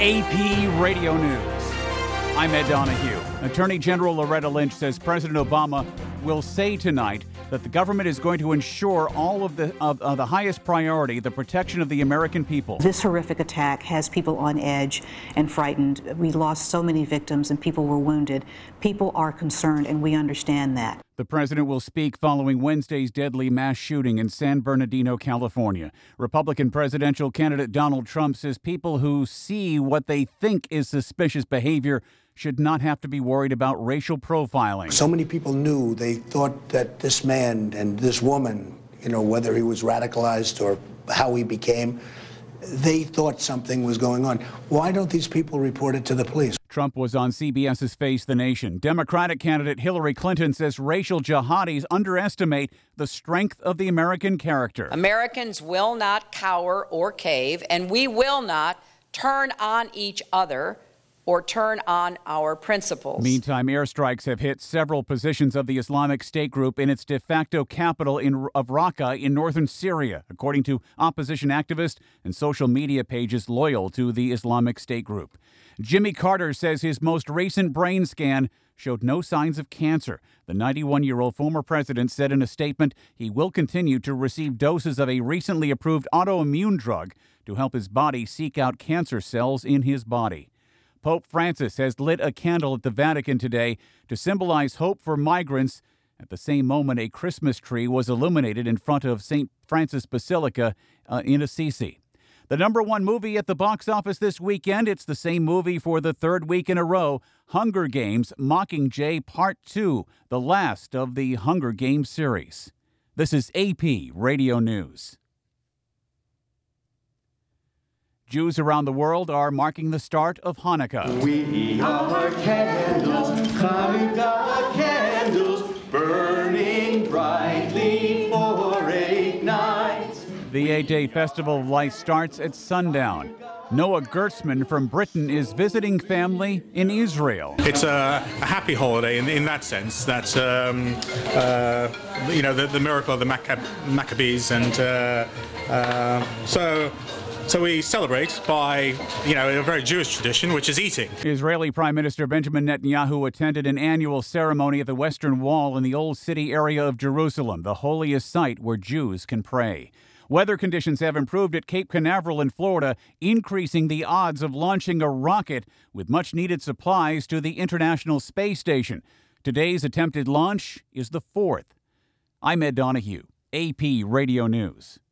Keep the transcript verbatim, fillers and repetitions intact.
A P Radio News. I'm Ed Donahue. Attorney General Loretta Lynch says President Obama will say tonight that the government is going to ensure all of the of, of the highest priority, the protection of the American people. This horrific attack has people on edge and frightened. We lost so many victims and people were wounded. People are concerned, and we understand that. The president will speak following Wednesday's deadly mass shooting in San Bernardino, California. Republican presidential candidate Donald Trump says people who see what they think is suspicious behavior should not have to be worried about racial profiling. So many people knew, they thought that this man and this woman, you know, whether he was radicalized or how he became, they thought something was going on. Why don't these people report it to the police? Trump was on CBS's Face the Nation. Democratic candidate Hillary Clinton says racial jihadis underestimate the strength of the American character. Americans will not cower or cave, and we will not turn on each other or turn on our principles. Meantime, airstrikes have hit several positions of the Islamic State group in its de facto capital in, of Raqqa in northern Syria, according to opposition activists and social media pages loyal to the Islamic State group. Jimmy Carter says his most recent brain scan showed no signs of cancer. The ninety-one-year-old former president said in a statement he will continue to receive doses of a recently approved autoimmune drug to help his body seek out cancer cells in his body. Pope Francis has lit a candle at the Vatican today to symbolize hope for migrants. At the same moment, a Christmas tree was illuminated in front of Saint Francis Basilica uh, in Assisi. The number one movie at the box office this weekend, it's the same movie for the third week in a row, Hunger Games: Mockingjay Part two, the last of the Hunger Games series. This is A P Radio News. Jews around the world are marking the start of Hanukkah. We are candles, Hanukkah candles, burning brightly for eight nights. The eight-day Festival of Lights starts at sundown. Noah Gertzman from Britain is visiting family in Israel. It's a, a happy holiday in, in that sense, that, um, uh, you know, the, the miracle of the Maccab- Maccabees. And uh, uh, so... So we celebrate by, you know, a very Jewish tradition, which is eating. Israeli Prime Minister Benjamin Netanyahu attended an annual ceremony at the Western Wall in the Old City area of Jerusalem, the holiest site where Jews can pray. Weather conditions have improved at Cape Canaveral in Florida, increasing the odds of launching a rocket with much-needed supplies to the International Space Station. Today's attempted launch is the fourth. I'm Ed Donahue, A P Radio News.